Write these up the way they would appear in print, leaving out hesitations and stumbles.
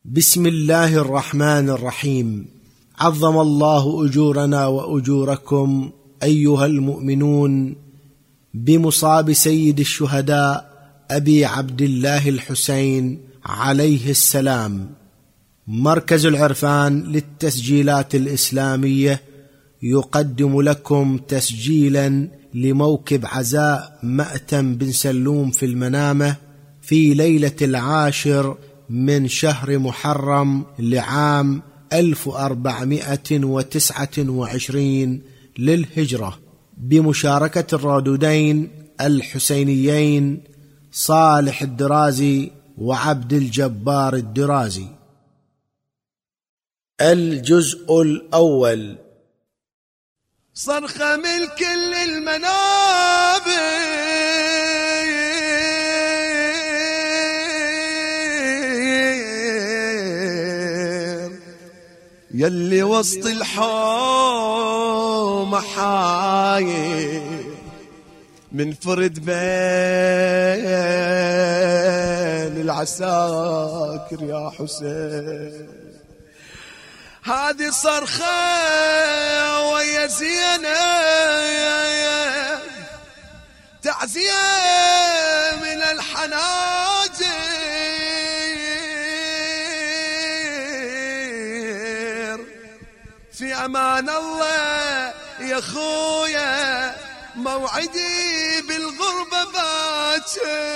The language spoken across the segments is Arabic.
بسم الله الرحمن الرحيم. عظم الله أجورنا وأجوركم أيها المؤمنون بمصاب سيد الشهداء أبي عبد الله الحسين عليه السلام. مركز العرفان للتسجيلات الإسلامية يقدم لكم تسجيلا لموكب عزاء مأتم بن سلوم في المنامة في ليلة 10 من شهر محرم لعام 1429 للهجرة، بمشاركة الرادودين الحسينيين صالح الدرازي وعبد الجبار الدرازي. الجزء الأول. صرخة من كل المنابر يلي وسط الحوم حاير من فرد بين العساكر يا حسين. هذه صرخة ويا زينب تعزية من الحناجر. في أمان الله يا خويا موعدي بالغربة باكر.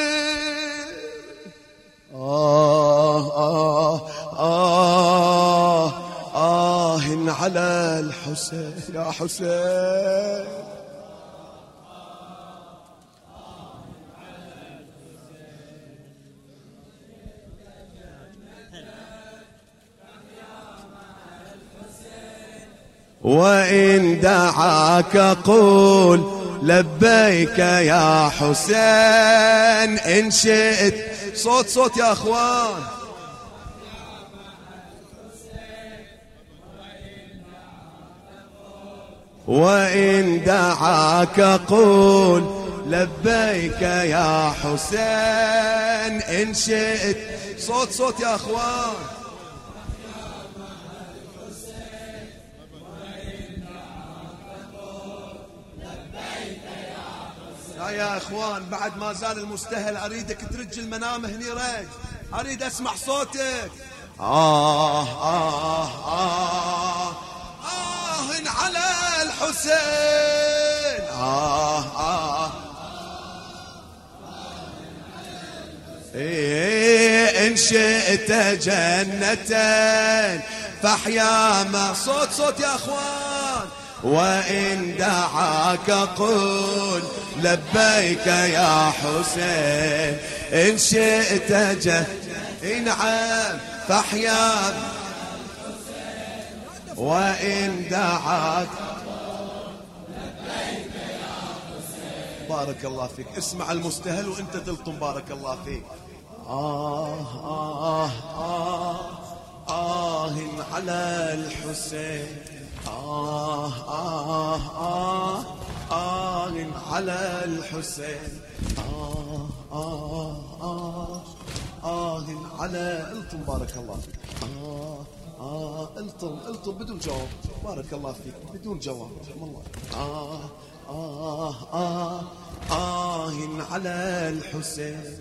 على الحسين يا حسين. وإن دعاك قول لبيك يا حسين. إن شئت صوت يا أخوان. وإن دعاك قول لبيك يا حسين. إن شئت صوت يا أخوان. يا أخوان بعد ما زال المستهل أريدك ترج المنام هني رج. أريد أسمع صوتك. على الحسين. إن شئت جنة فاحيا ما صوت يا أخوان. وإن دعاك قل لبيك يا حسين. إن شئت نعم فاحيا. وإن دعاك لبيك يا حسين. بارك الله فيك. اسمع المستهل وانت تلطم. بارك الله فيك. على الحسين. على الحسين. على الطم. بارك الله فيك. الطم بدون جواب. بارك الله فيك. بدون جواب. رحم الله. على الحسين.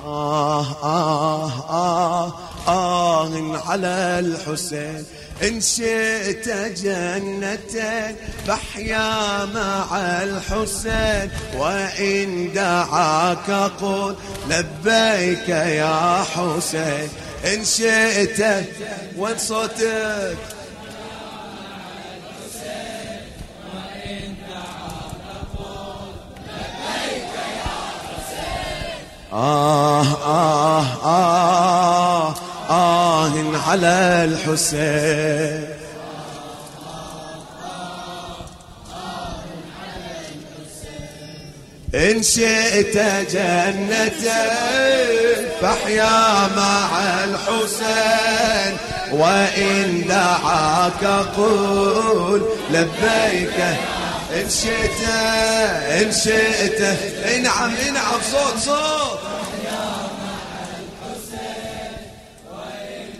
على الحسين. إن شئت جنة فاحيا مع الحسين. وإن دعاك قل لبيك يا حسين. إن شئت وين صوتك. على الحسين. إن شئت جنة فاحيا مع الحسين. وإن دعاك قل لبيك. إن شئت نعم صوت.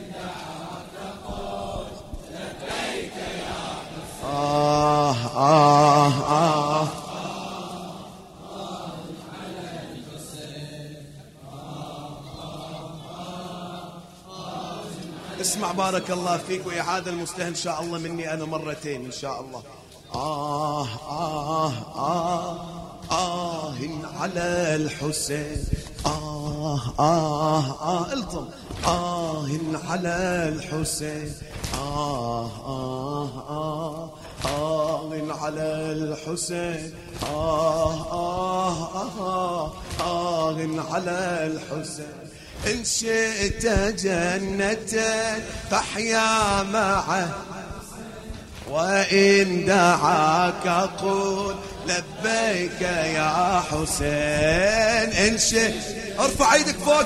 اسمع بارك الله فيك، ويا هذا المستهل إن شاء الله مني أنا مرتين إن شاء الله. على الحسين، الطم على الحسين، على الحسين، على الحسين. إن شئت جنة فاحيا معه، وإن دعاك قل لبيك يا حسين. إن شئت ارفع ايدك فوق،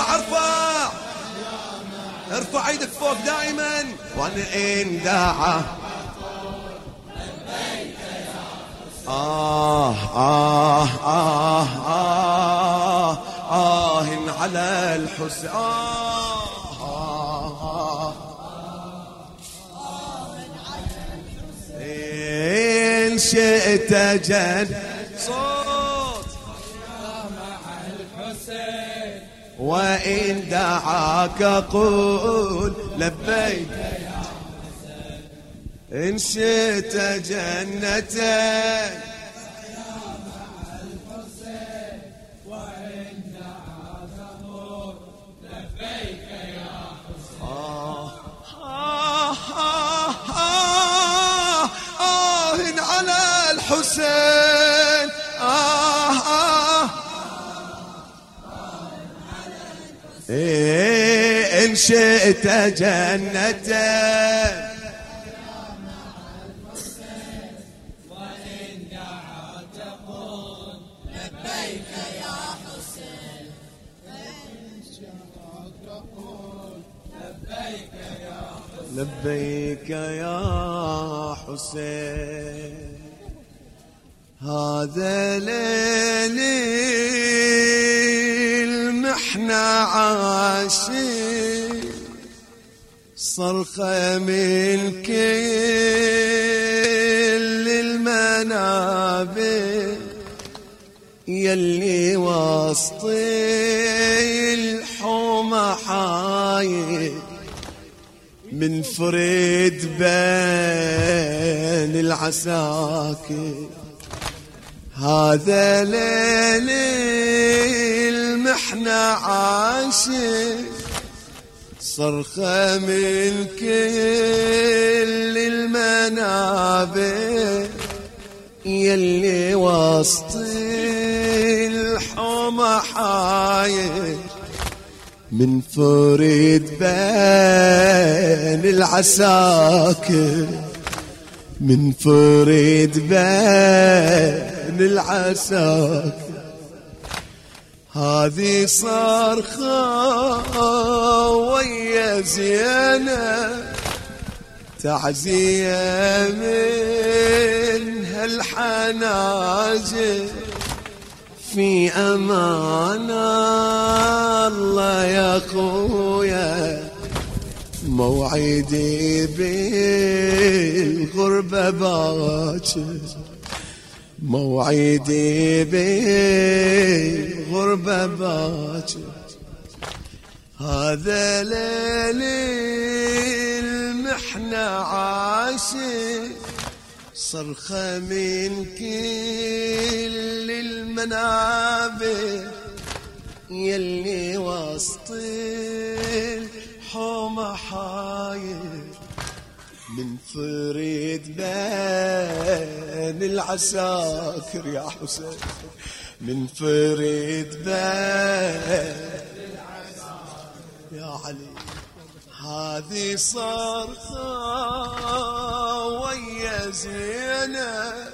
ارفع ايدك فوق دائما. وإن دعا على الحسين، إن شئت جن صوت مع الحسين، وإن دعاك قول لبيك يا حسين. إن شئت جنتك حسين، إن شئت جنتك وإن دعاك قل لبيك يا حسين. إن شئت قل لبيك يا حسين، لبيك يا حسين. هذا ليل المحنة عاشق، صرخة من كل المنابر، يلي وسط الحومة حايل، من فريد بين العساكر. هذا ليل المحنة عاشق، صرخة من كل المنابر، يلي وسط الحومة حايل، من فريد بين العساكر، من فريد بين العساكر. هذه صرخة ويا زينب، تعزية من هالحناجر، في أمان الله يا خويا، موعدي بالغربة باكر، موعدي بالغربة باكر. هذا ليل المحنة عاشق، صرخة من كل المنابر، يلي وسط الحومة حايل، من فريد بين العساكر يا حسين، من فريد بين العساكر يا علي. هذه صرخة ويا زينب،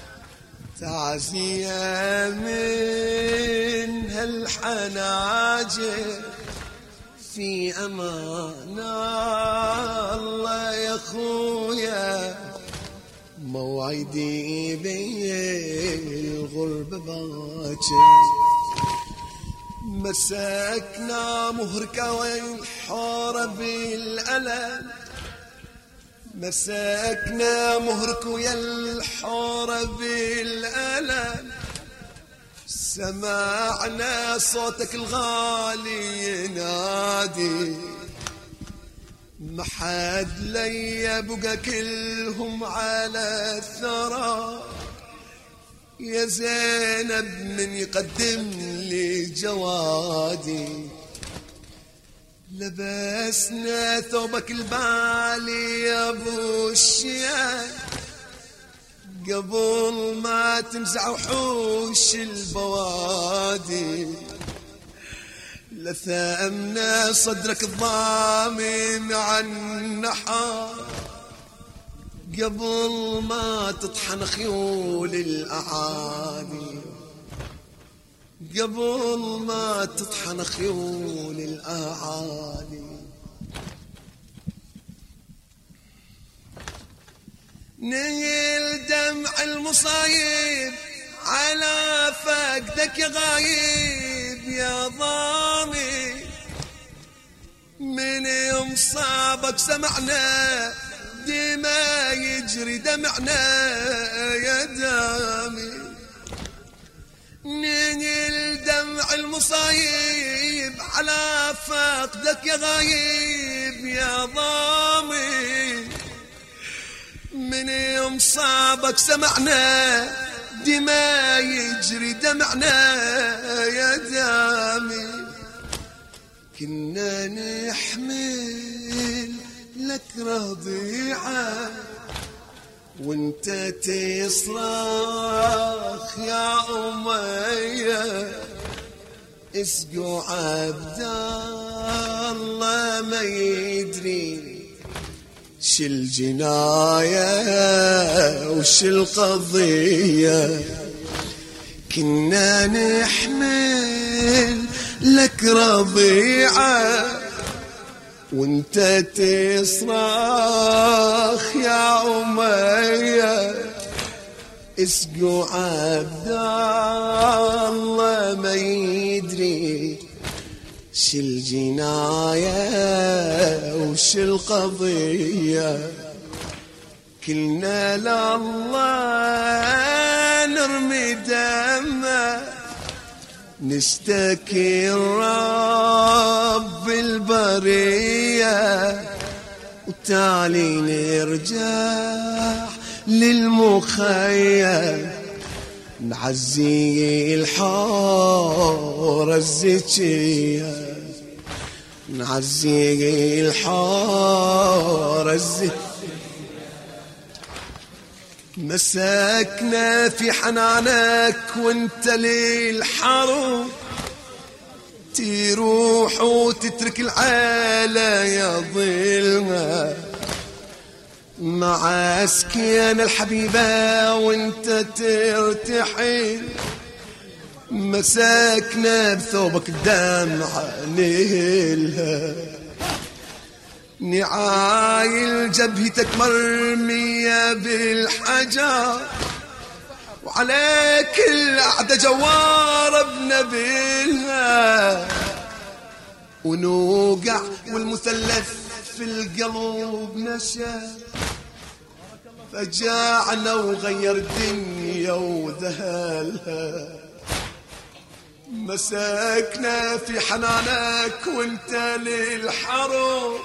تعزية من هالحناجر، في أمان الله يا خويا، موعدي بالغربة باكر. مسكنا مهركة والحارة بالألم، مسكنا مهرك ويا الحارة بالألم، سمعنا صوتك الغالي ينادي، محد لي بقى كلهم على الثرى، يا زينب من يقدم لي جوادي، لبسنا ثوبك البالي يا ابو الشيخ قبل ما تمزع وحوش البوادي، لثأمنا صدرك الضامن عن النحار قبل ما تطحن خيول الأعادي، قبل ما تطحن خيول الأعادي. نيل دمع المصايب على فقدك يا غايب يا ضامي، من يوم صابك سمعنا دما يجري دمعنا يا دامي، نيل دمع المصايب على فقدك يا غايب يا ضامي، من يوم صابك سمعنا دما يجري دمعنا يا دامي، كنا نحمل لك رضيعة وانت تصرخ يا أمية، اسقوا عبد الله ما يدري ش الجناية وش القضية، كنا نحمل لك رضيعة وانت تصرخ يا أمية، اسقوا عبد الله ما يدري ش الجناية وش القضية، كلنا لله نرمي دمه نشتكي رب البرية، وتالي نرجع للمخيم نعزي الحارة الزكية، نعزي الحارة الزكية، مسكنا في حنانك وانت للحرب تروح وتترك العالة يا ظلمة، مع اسكيان الحبيبة وانت ترتحل، مسكنا بثوبك الدمعة نيلها، نعايل جبهتك مرمية بالحجر، وعليك الأعدى جوار بنبيلها، ونوقع والمثلث في القلب نشا، فجاعنا وغير الدنيا وذهلها، مسكنا في حنانك وانت للحرب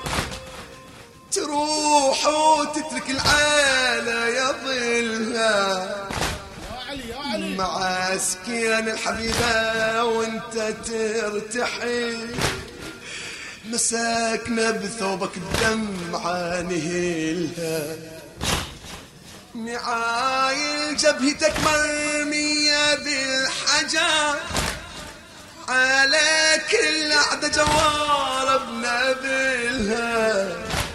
تروح وتترك العالة يا ظلها، مع اسكيان الحبيبة وانت ترتحل، مسكنا بثوبك الدمعة نهيلها، نعايل جبهتك مرمية بالحجر، عليك الأعدى جوار بنبيلها،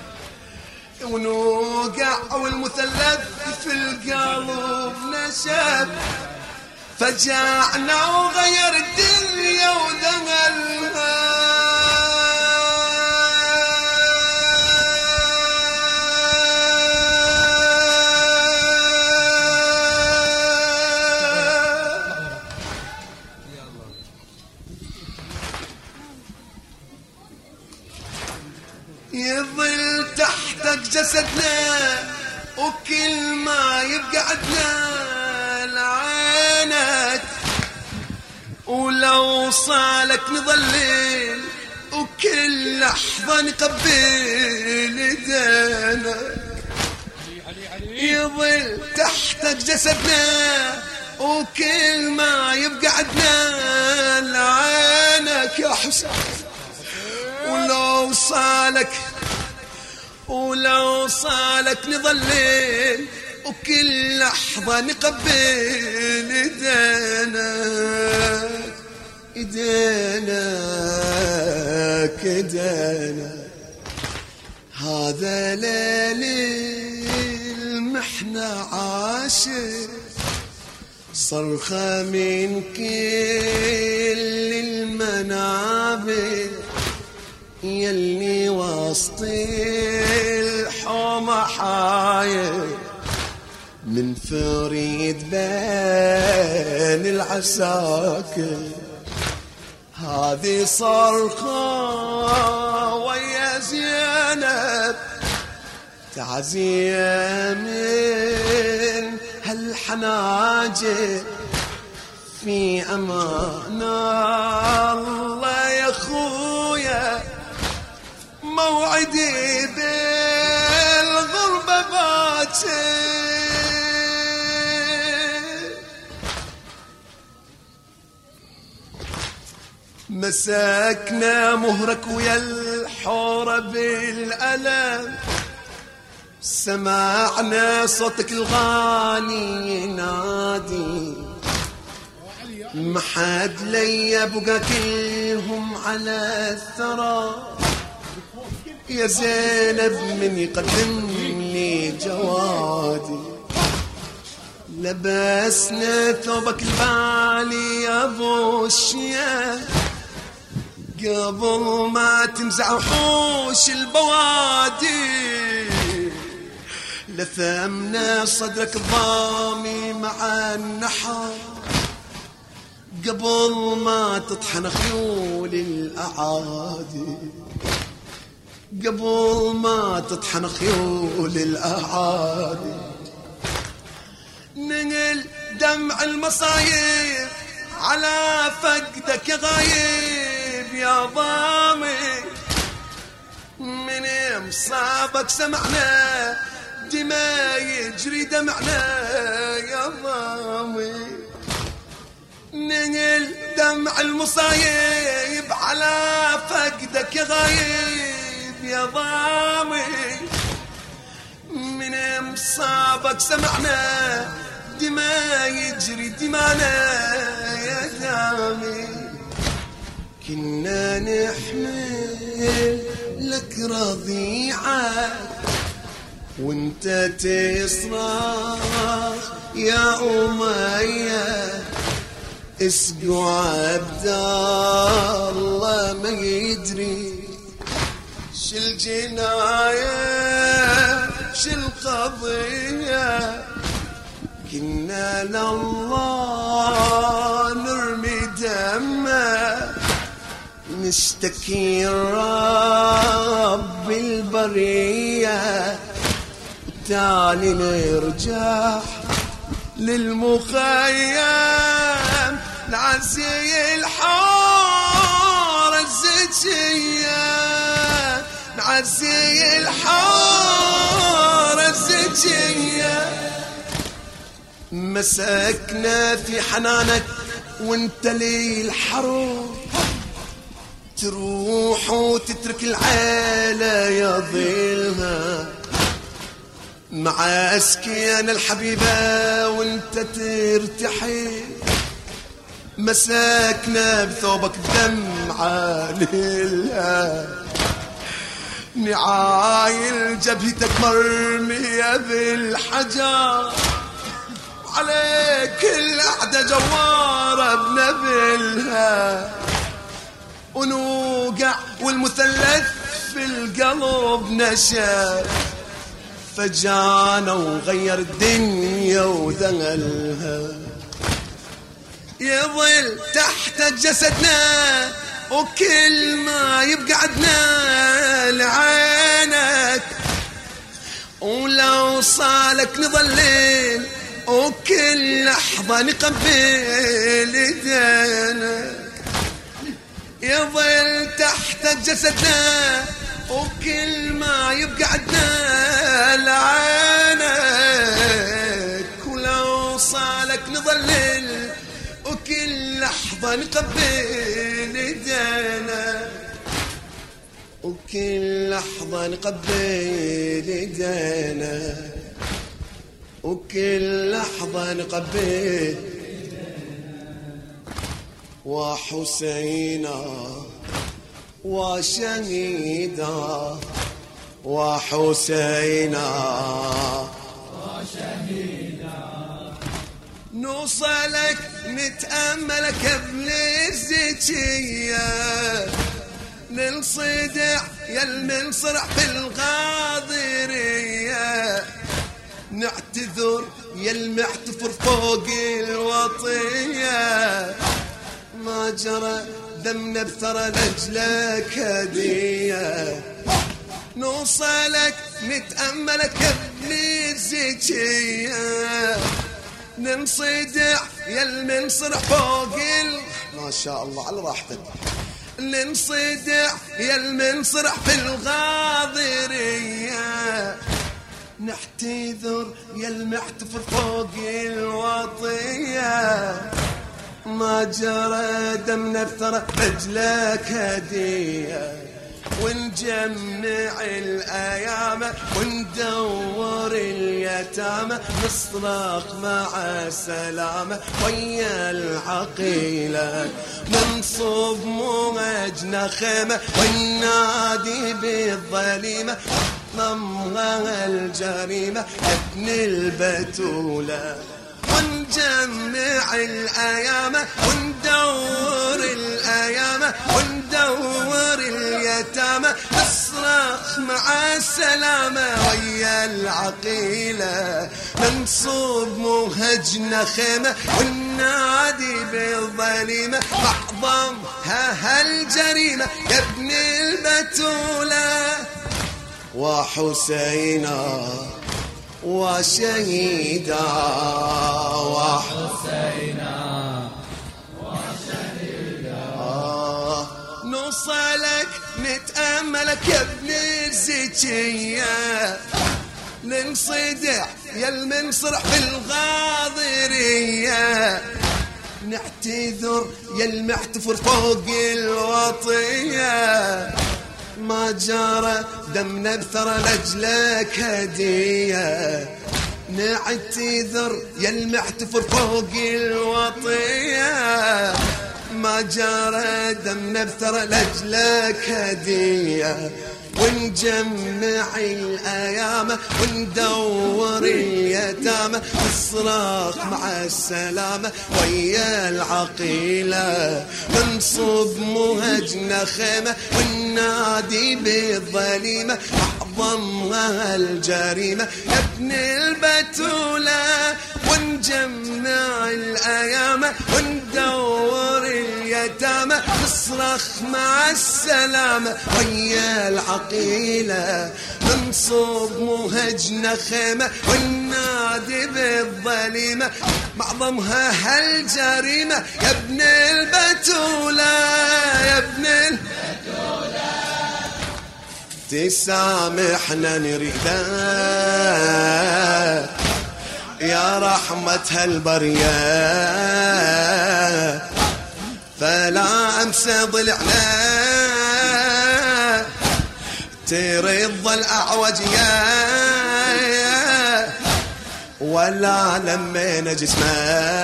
ونوقع والمثلث في القلب نشب، فجعنا وغير الدنيا ودملها، يظل تحتك جسدنا وكل ما يبقى عدنا لعينك، ولو صالك نظلل وكل لحظة نقبل ايدينك، يظل تحتك جسدنا وكل ما يبقى عدنا لعينك يا حسين. ولو صالك نظلل وكل لحظة نقبل ايدينك. هذا ليل المحنة عاشق، صرخة من كل المنابر، يلي وسط الحومة حاير، من فريد بين العساكر. هذه صرخة ويا زينب، تعزية من هالحناجر، في أمان الله يا خويا، موعدي بالغربة باكر. مسكنا مهرك ويا الحورة بالألم، سمعنا صوتك الغالي ينادي، محد لي بقى كلهم على الثرى، يا زينب من يقدم لي جوادي. لبسنا ثوبك البالي يا ابو الشيا، قبل ما تنزع وحوش البوادي، لثمنا صدرك الضامي مع النحر، قبل ما تطحن خيول الأعادي، قبل ما تطحن خيول الأعادي. نقل دمع المصايب على فقدك يا غايب يا ضامي، من مصابك سمعنا دماء يجري دمعنا يا ضامي. نقل دمع المصايب على فقدك يا غايب يا ضامي، من مصابك سمعنا دماء يجري دمانا يا دامي. كنا نحمل لك رضيعة وانت تصرخ يا أمية، اسقوا عبد الله ما يدري شالجناية شالقضية. كنا لله نرمي دمه، نشتكي رب البرية، وتالي نرجع للمخيم نعزي الحارة الزكية، نعزي الحارة الزكية. مسكنا في حنانك وانت لي الحروب، تروح وتترك العيلة يا ظلها، مع أسكيان الحبيبة وانت ترتحي. مسكنا بثوبك دمعة لله، نعايل جبهتك مرمية بالحجر، عليك الأعدى جوارة بنبلها، ونوقع والمثلث في القلب نشف، فجانا وغير الدنيا وذلها. يظل تحت جسدنا وكل ما يبقى عدنا لعينك، ولو صالك نظلل وكل لحظة نقبل ايدينك. يظل تحت جسدنا وكل ما يبقى عدنا لعينك، ولو صالك نظلل وكل لحظة نقبل ايدينا، وكل لحظة نقبل ايدينا، وكل لحظة نقبل وحسينا وشهيدا وحسينا نوصلك نتأملك قبل الزكية، ننصدع يا المنصرع في الغاضرية، نعتذر يا المعتفر فوق الوطية، ما جرى دمنا بثرى لأجلك هدية، نوصلك نتأملك قبل الزكية، ننصدع يا المنصرع فوق ما شاء الله على راحتك، ننصدع يا المنصرع في الغاضرية، نعتذر يا المعتفر فوق الوطية، ما جرى دمنا بثرى رجلك هدية، ونجمع الأيام وندور اليتامى، نصرخ مع السلامة ويا العقيلة، ننصب موجنا خيمة وننادي بالظليمة، نمغى الجريمة يا ابن البتولة، ونجمع الأيام وندور الأيام وندور اليتامى، نصرخ مع السلامة ويا العقيلة، ننصب موهجنا خيمة وننادي بالظليمة، معظمها هالجريمة يا ابن البتولة وحسينا وشهيدا وحسينا وشهيدا نوصلك نتأملك يا ابن الزكية، ننصدع يا المنصرع في الغاضرية، نعتذر يا المعتفر فوق الوطية، ما جرى دمنا بثرى لأجلك هدية، نعتذر يا المعتفر فوق الوطية، ما جرى دمنا بثرى لأجلك هدية، ونجمع الأيام وندور اليتامى، نصرخ مع السلامة ويا العقيلة، ننصب موهجنا خيمة وننادي بالظليمة، أعظمها الجريمة يا ابن البتولة، ونجمع الأيام وندور اليتامى، نصرخ مع السلامة ويا العقيلة، ننصب موهجنا خيمة وننادي بالظليمة، معظمها هالجريمة يا ابن البتولة يا ابن البتولة، تسامحنا نريده يا رحمة هالبرية، فلا أمسى ضلعنا ترضى الأعوجية، ولا لمينا جسمه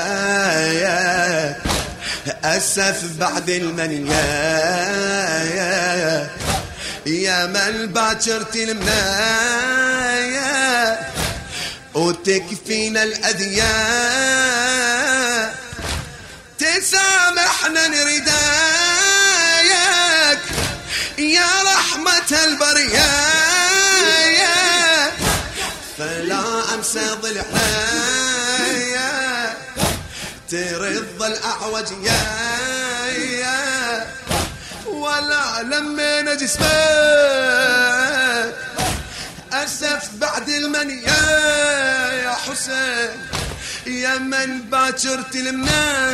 أسف بعد المنية، يا من باكر تلمنا وتكفينا الأذية، تسامحنا نريدك يا رحمة البرية، فلا أمسى ضلعنا ترضى الأعوجية، ولا لمينا جسمك أسف بعد المنية، يا حسين يا من باكر تلمنا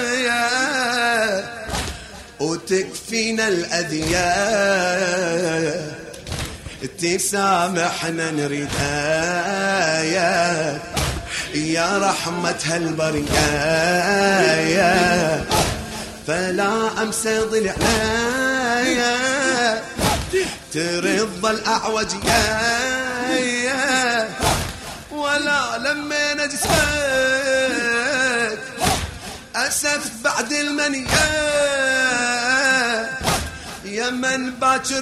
وتكفينا الأذية، تسامحنا نريد يا رحمة هالبرية فلا أمسى ضلعنا ترض الأعوجية ولا لما نجسمك أسف بعد المنية يا من باكر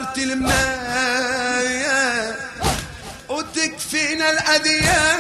تلمنا وتكفينا الأذية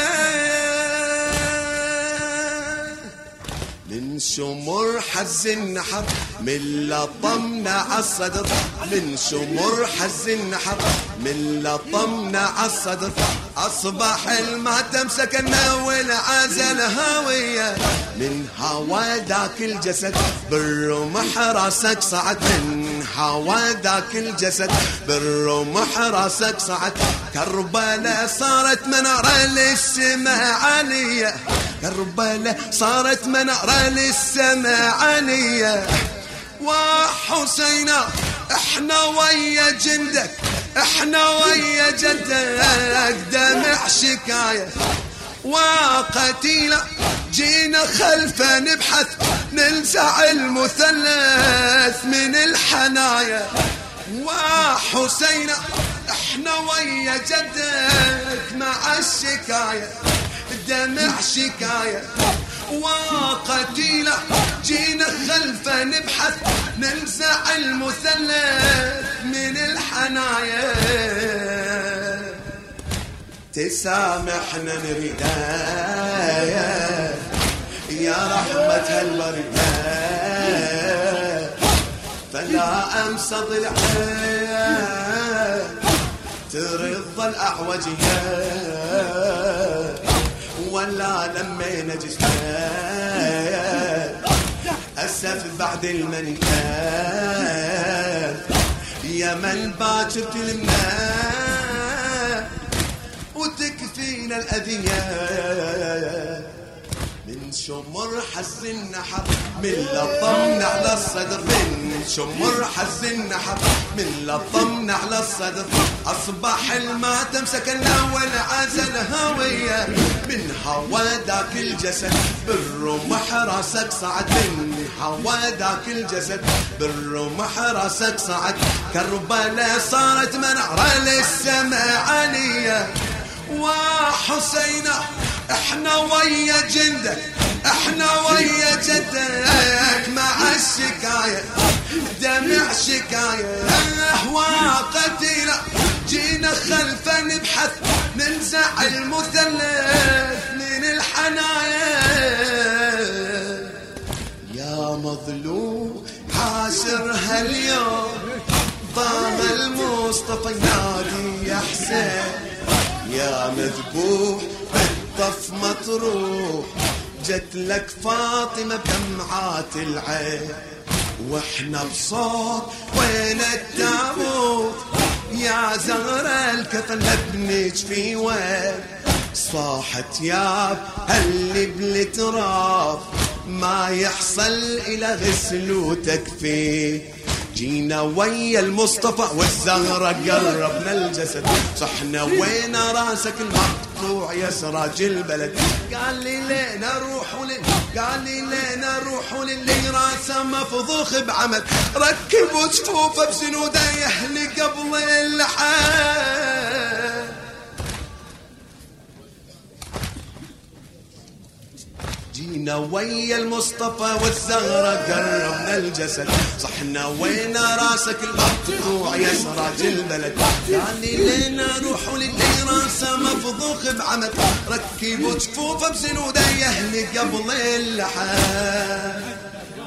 من شمر حز النحر من لطمنا عالصدر من شمر حز النحر من لطمنا عالصدر أصبح الماتم سكننا والعزل هاوية من هوا ذاك الجسد بالرمح راسك صعد من هوا ذاك الجسد بالرمح راسك صعد كربلاء صارت منارة للسماء عالية كربلاء صارت منارة للسماء عالية وحسينا احنا ويا جندك احنا ويا جدك دمع شكاية وقتيلة جينا خلفه نبحث ننزع المثلث من الحنايا وحسينا احنا ويا جدك مع الشكاية دمع شكاية وقتيلة جينا خلفه نبحث ننزع المثلث من الحنايا تسامحنا نريد يا رحمة هالبرية فلا أمسى ضلعنا ترضى الأعوجية ولا لما نجسنا أسف بعد المنية يا من باكر تلمنا وتكفينا الأذية من شمر حز النحر من لطمنا على الصدر من شمر حز النحر من لطمنا على الصدر أصبح الماتم سكننا والعزل هاوية من هوا ذاك الجسد بالرمح راسك صعد من هوا ذاك الجسد بالرمح راسك صعد كربلاء صارت منارة للسماء عالية وحسينا احنا ويا جندك احنا ويا جدك مع الشكاية دمع شكاية وقتيلة جينا خلفه نبحث ننزع المثلث من الحنايا يا مظلوم حاشر هاليوم ضام المصطفى ينادي يا حسين يا مذبوح بالطف مطروح جت لك فاطمة بدمعات العين واحنا بصوت وين التابوت يا زهرة الكفن لبنج في وين صاحت ياب اللي بالتراب ما يحصل إلى غسل وتكفيه جينا ويا المصطفى والزهرة قربنا الجسد صحنا وين راسك المقطوع يا سراج البلد قال لي لين اروح قال لي لين اروح للي راسه مفضوخ بعمل ركبوا جفوفه بسنوده يهلي قبل اللحام جينا ويا المصطفى والزهرة قربنا الجسد صحنا وين راسك المقطوع يا سراج البلد قال لي لين اروح للي راسه مفضوخ بعمل ركبوا جفوفه بسنوده يهلي قبل اللحام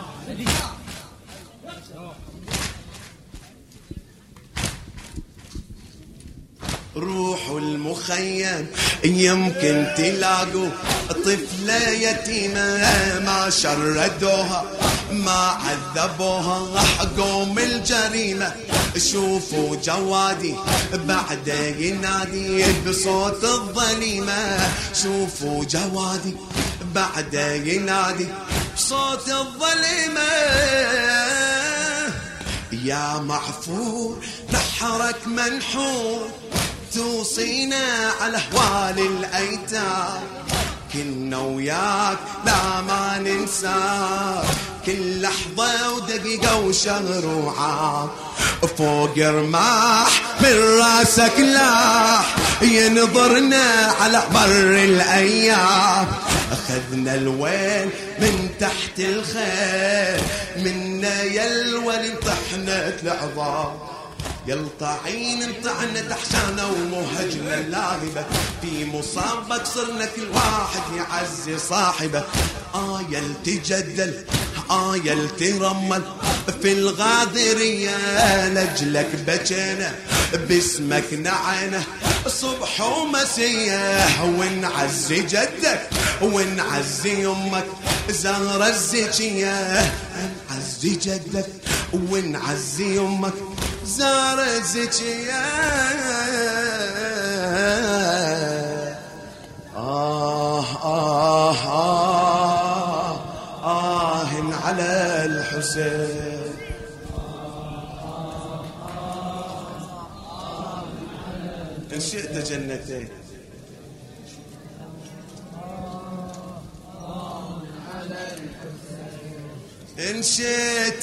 روحوا المخيم يمكن تلاقوا طفلة يتيمة ما شردوها ما عذبوها قوم الجريمة شوفوا جوادي بعد ينادي بصوت الظليمة شوفوا جوادي بعد ينادي بصوت الظليمة يا معفور نحر بحضنك منحوت توصينا على أهوال الأيتام كنا وياك لا ما ننساك كل لحظة ودقيقة وشهر وعام فوق رماح من راسك لاح ينظرنا على مر الأيام أخذنا الويل من تحت الخيل منا يلوى انطحنت العظام يلطعين انطعنا دحشانة ومهجنا اللاهبة في مصابك صرنا كل واحد يعزي صاحبه يلتجدل يلترمل في الغاذرية لجلك بجينا باسمك نعينا صبح ومسية ونعزي جدك ونعزي امك زهرة الزكية نعزي جدك ونعزي امك زهرة الزكية على الحسين إن شئت جنتين إن شئت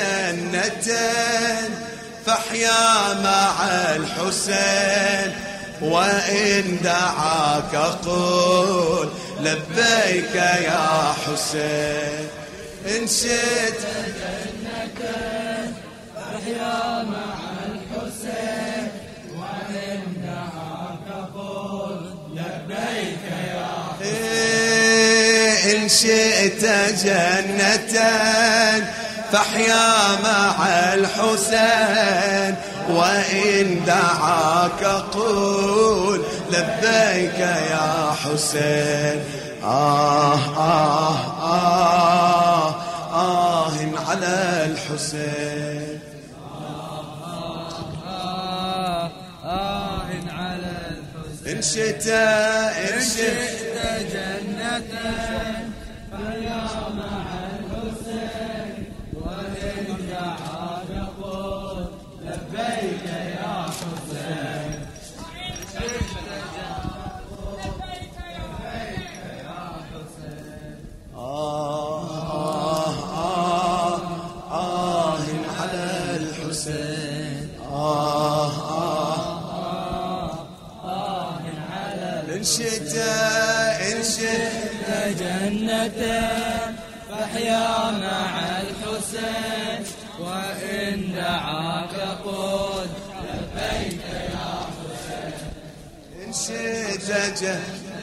جنتين فاحيا مع الحسين وإن دعاك قل لبيك يا حسين إن شئت جنتين فاحيا مع الحسين وإن دعاك قل لبيك يا حسين إن شئت جنتين فاحيا مع الحسين وإن دعاك قل لبيك يا حسين على الحسين على الحسين إن شئت جنتين فيا مع الحسين وإن دعاك قل لبيك يا حسين على الحسين إن شئت جنتين فاحيا مع الحسين وإن دعاك قل لبيك يا حسين إن شئت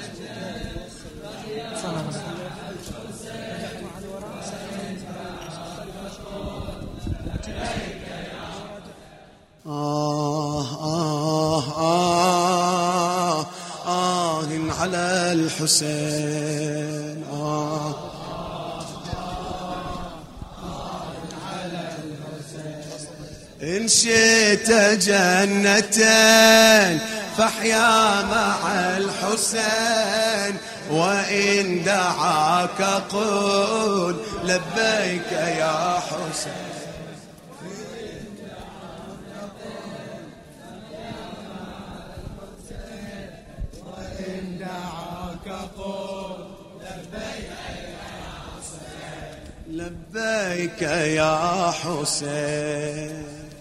على الحسين إن شئت جنتين فاحيا مع الحسين وإن دعاك قل لبيك يا حسين وإن دعاك قل لبيك يا حسين